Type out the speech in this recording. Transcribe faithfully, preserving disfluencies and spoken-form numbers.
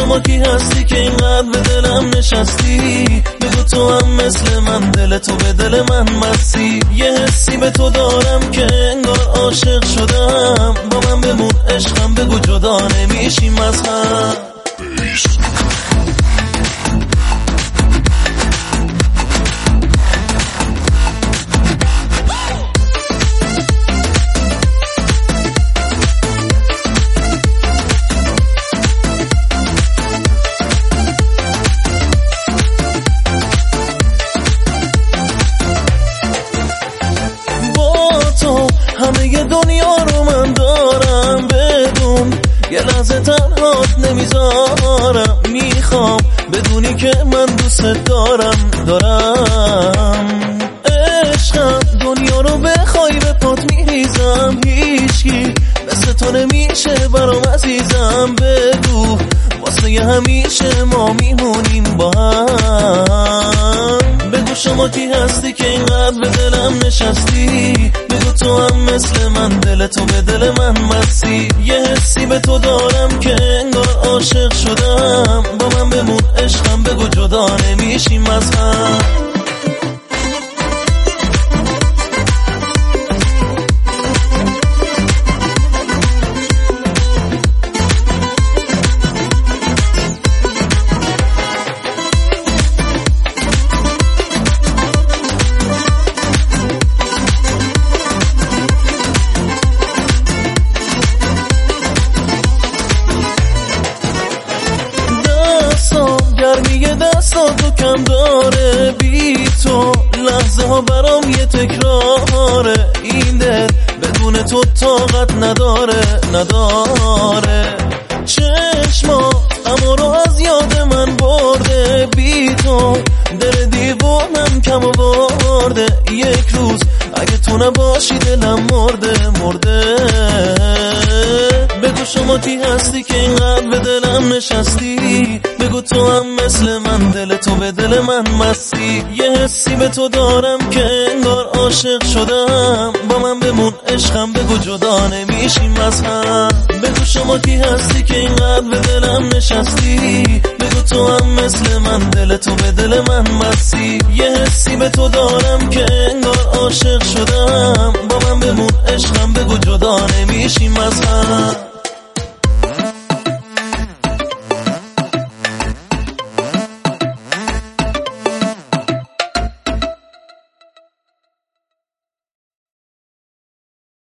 شما کی هستی که اینقدر به دلم نشستی؟ بگو تو هم مثل من، دل تو به دل من مستی. یه حسی به تو دارم که انگار عاشق شدم. با من بمون عشقم، بگو جدا نمیشیم از هم. همه ی دنیا رو من دارم، بدون یه لحظه تنهات نمیذارم. میخوام بدونی که من دوست دارم دارم عشقم. دنیا رو بخوای به پات میریزم، هیچکی مثل تو نمیشه برام عزیزم. بگو واسه ی همیشه ما میمونیم با هم. بگو شما کی هستی که اینقدر به دلم نشستی؟ بگو تو هم مثل من، دل تو به دل من مستی. یه حسی به تو دارم که انگار عاشق شدم. با من بمون عشقم، بگو جدا نمیشیم از هم. گرمی دستاتو کم داره، بی تو لحظه ها برام یه تکراره. این دل بدون تو طاقت نداره نداره. چشما اما رو از یاد من برده، بی تو دل دیوانم کم آورده. یک روز اگه تو نباشی دلم مرده مرده. بگو شما کی هستی که اینقدر به دلم نشستی؟ بگو تو هم مثل من، دل تو به دل من مستی. یه حسی به تو دارم که انگار عاشق شدم. با من بمون عشقم، بگو جدا نمیشیم از هم. بگو شما کی هستی که اینقدر به دلم نشستی؟ بگو تو هم مثل من، دل تو به دل من مستی. یه حسی به تو دارم که انگار عاشق شدم. با من بمون عشقم، بگو جدا نمیشیم از هم.